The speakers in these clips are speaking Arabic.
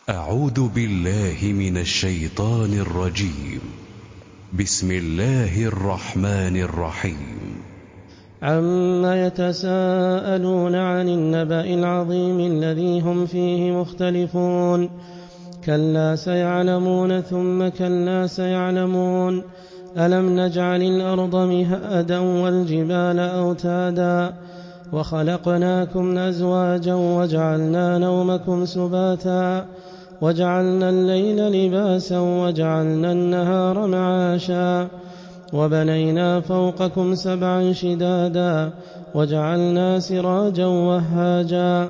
أعوذ بالله من الشيطان الرجيم. بسم الله الرحمن الرحيم. عما يتساءلون عن النبأ العظيم الذي هم فيه مختلفون. كلا سيعلمون ثم كلا سيعلمون. ألم نجعل الأرض مهادا والجبال أوتادا وخلقناكم أزواجا وجعلنا نومكم سباتا وجعلنا الليل لباسا وجعلنا النهار معاشا وبنينا فوقكم سبعا شدادا وجعلنا سراجا وهاجا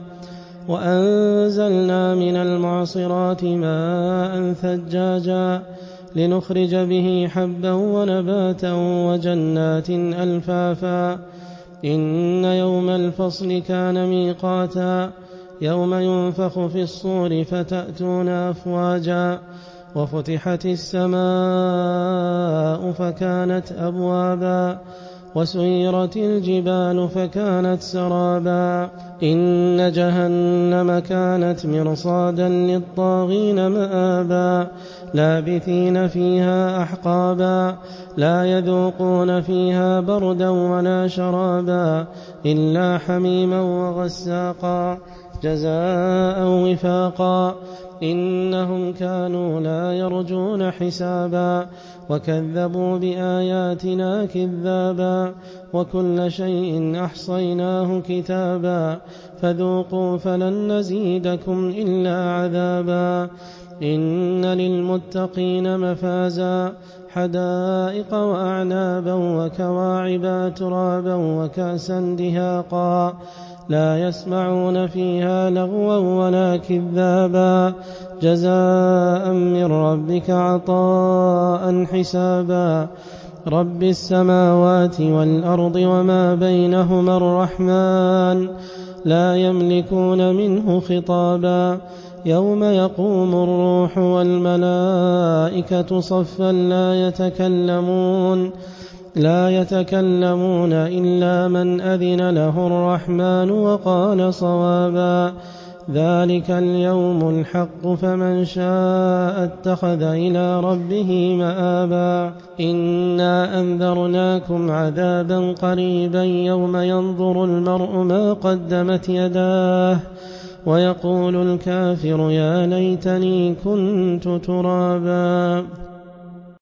وأنزلنا من المعصرات ماء ثجاجا لنخرج به حبا ونباتا وجنات ألفافا إن يوم الفصل كان ميقاتا يوم ينفخ في الصور فتأتون أفواجا وفتحت السماء فكانت أبوابا وسيرت الجبال فكانت سرابا إن جهنم كانت مرصادا للطاغين مآبا لابثين فيها أحقابا لا يذوقون فيها بردا ولا شرابا إلا حميما وغساقا جزاء وفاقا إنهم كانوا لا يرجون حسابا وكذبوا بآياتنا كذابا وكل شيء أحصيناه كتابا فذوقوا فلن نزيدكم إلا عذابا إن للمتقين مفازا حدائق وأعنابا وكواعب ترابا وكأسا دهاقا لا يسمعون فيها لغوا ولا كذابا جزاء من ربك عطاء حسابا رب السماوات والأرض وما بينهما الرحمن لا يملكون منه خطابا يوم يقوم الروح والملائكة صفا لا يتكلمون إلا من أذن له الرحمن وقال صوابا ذلك اليوم الحق فمن شاء اتخذ إلى ربه مآبا إنا أنذرناكم عذابا قريبا يوم ينظر المرء ما قدمت يداه ويقول الكافر يا ليتني كنت ترابا.